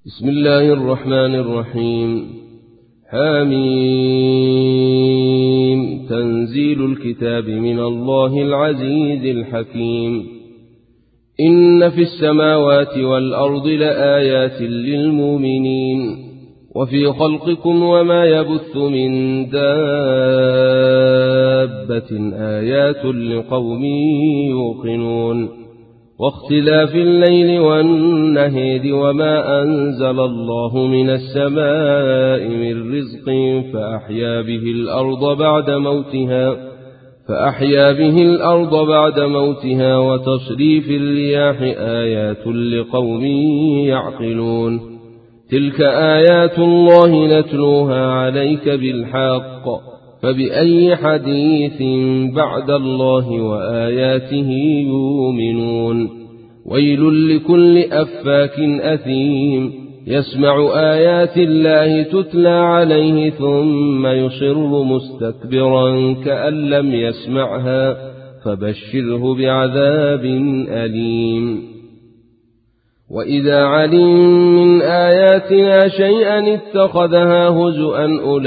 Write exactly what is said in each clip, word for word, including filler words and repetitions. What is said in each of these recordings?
بسم الله الرحمن الرحيم. حميم. تنزيل الكتاب من الله العزيز الحكيم. إن في السماوات والأرض لآيات للمؤمنين وفي خلقكم وما يبث من دابة آيات لقوم يوقنون واختلاف الليل والنهار وما أنزل الله من السماء من رزق فأحيا به الأرض بعد موتها فأحيا به الأرض بعد موتها وتصريف الرياح آيات لقوم يعقلون. تلك آيات الله نتلوها عليك بالحق فبأي حديث بعد الله وآياته يؤمنون. ويل لكل أفاك أثيم يسمع آيات الله تتلى عليه ثم يصر مستكبرا كأن لم يسمعها فبشره بعذاب أليم. وإذا علم من آياتنا شيئا اتخذها هزؤا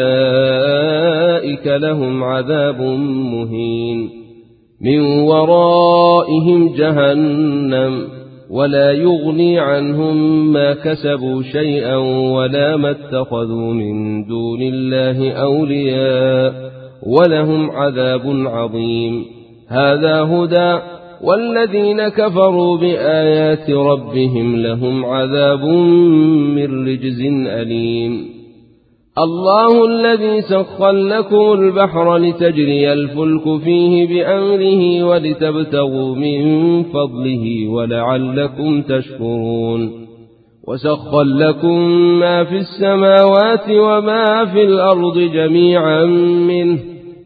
أولئك لهم عذاب مهين من ورائهم جهنم ولا يغني عنهم ما كسبوا شيئا ولا ما اتخذوا من دون الله أولياء ولهم عذاب عظيم. هذا هدى والذين كفروا بآيات ربهم لهم عذاب من رجز أليم. الله الذي سخر لكم البحر لتجري الفلك فيه بأمره ولتبتغوا من فضله ولعلكم تشكرون. وسخر لكم ما في السماوات وما في الأرض جميعا منه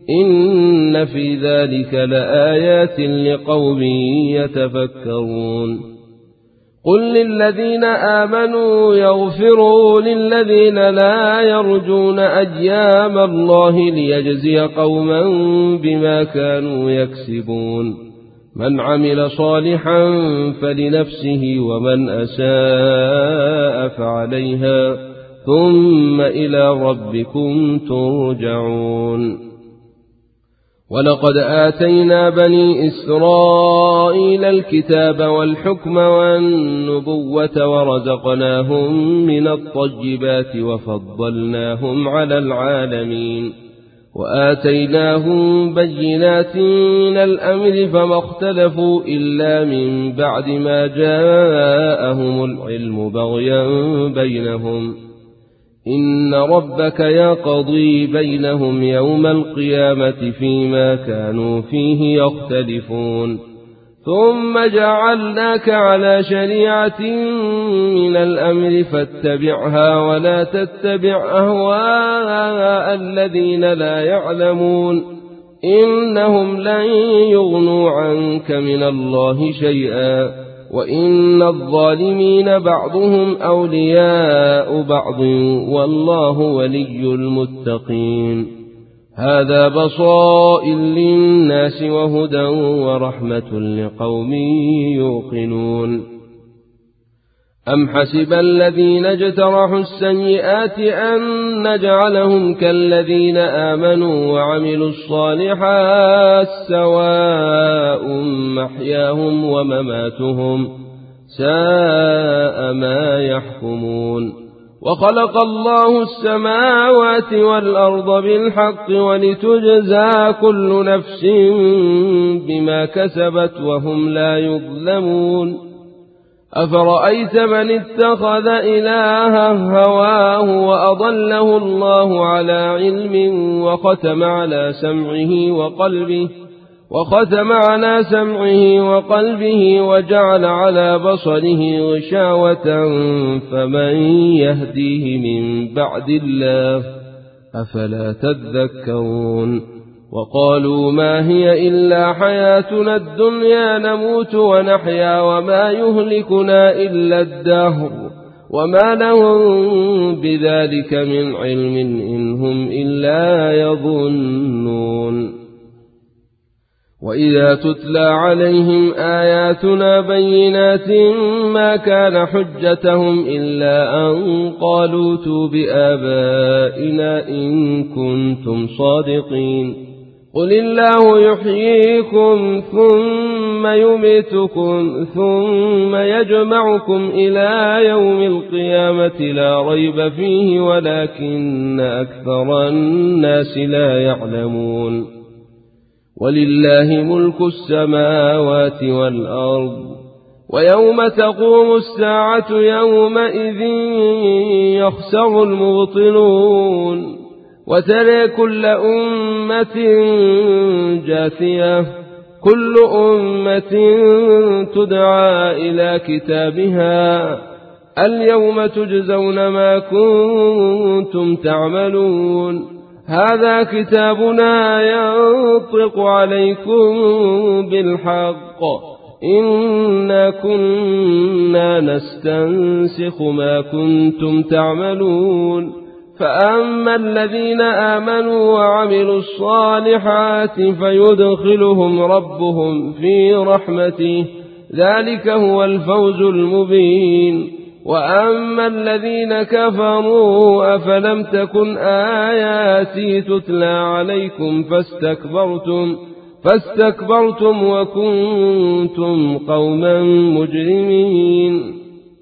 إن في ذلك لآيات لقوم يتفكرون. قل للذين آمنوا يغفروا للذين لا يرجون أيام الله ليجزي قوما بما كانوا يكسبون. من عمل صالحا فلنفسه ومن أساء فعليها ثم إلى ربكم ترجعون. ولقد آتينا بني إسرائيل الكتاب والحكم والنبوة ورزقناهم من الطيبات وفضلناهم على العالمين وآتيناهم بينات من الأمر فما اختلفوا إلا من بعد ما جاءهم العلم بغيا بينهم. إن ربك يقضي بينهم يوم القيامة فيما كانوا فيه يختلفون. ثم جعلناك على شريعة من الأمر فاتبعها ولا تتبع أهواء الذين لا يعلمون إنهم لن يغنوا عنك من الله شيئا وإن الظالمين بعضهم أولياء بعض والله ولي المتقين. هذا بصائر للناس وهدى ورحمة لقوم يوقنون. أم حسب الذين اجترحوا السيئات أن نجعلهم كالذين آمنوا وعملوا الصالحات سواء محياهم ومماتهم ساء ما يحكمون. وخلق الله السماوات والأرض بالحق ولتجزى كل نفس بما كسبت وهم لا يظلمون. أفرأيت من اتخذ إلهه هواه وأضله الله على علم وختم على سمعه وقلبه وختم على سمعه وقلبه وجعل على بصره غشاوة فمن يهديه من بعد الله أفلا تذكرون. وقالوا ما هي إلا حياتنا الدنيا نموت ونحيا وما يهلكنا إلا الدهر وما لهم بذلك من علم إن هم إلا يظنون. وإذا تتلى عليهم آياتنا بينات ما كان حجتهم إلا أن قالوا ائتوا بآبائنا إن كنتم صادقين قل الله يحييكم ثم يميتكم ثم يجمعكم إلى يوم القيامة لا ريب فيه ولكن أكثر الناس لا يعلمون ولله ملك السماوات والأرض ويوم تقوم الساعة يومئذ يخسر المبطلون وترى كل أمة جاثية كل أمة تدعى إلى كتابها اليوم تجزون ما كنتم تعملون هذا كتابنا ينطق عليكم بالحق إنا كنا نستنسخ ما كنتم تعملون فأما الذين آمنوا وعملوا الصالحات فيدخلهم ربهم في رحمته ذلك هو الفوز المبين وأما الذين كفروا أفلم تكن آياتي تتلى عليكم فاستكبرتم فاستكبرتم وكنتم قوما مجرمين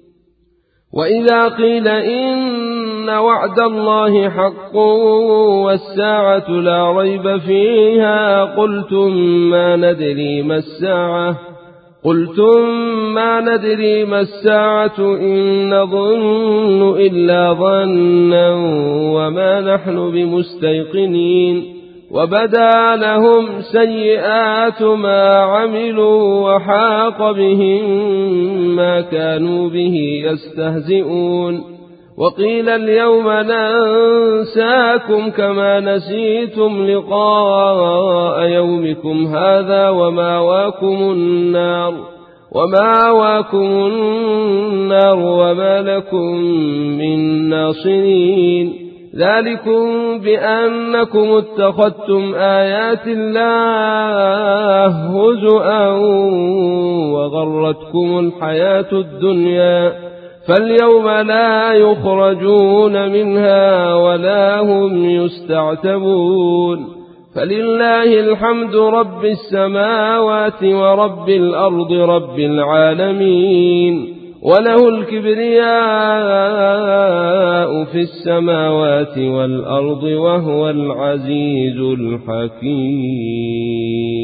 وإذا قيل إن وعد الله حق والساعة لا ريب فيها قلتم ما ندري ما الساعة قلتم ما ندري ما الساعة إن نظن إلا ظنا وما نحن بمستيقنين وبدا لهم سيئات ما عملوا وحاق بهم ما كانوا به يستهزئون وقيل اليوم ننساكم كما نسيتم لقاء يومكم هذا وماواكم النار وماواكم النار وما لكم من ناصرين ذلكم بأنكم اتخذتم آيات الله هزؤا وغرتكم الحياة الدنيا فاليوم لا يخرجون منها ولا هم يستعتبون فلله الحمد رب السماوات ورب الأرض رب العالمين وله الكبرياء في السماوات والأرض وهو العزيز الحكيم.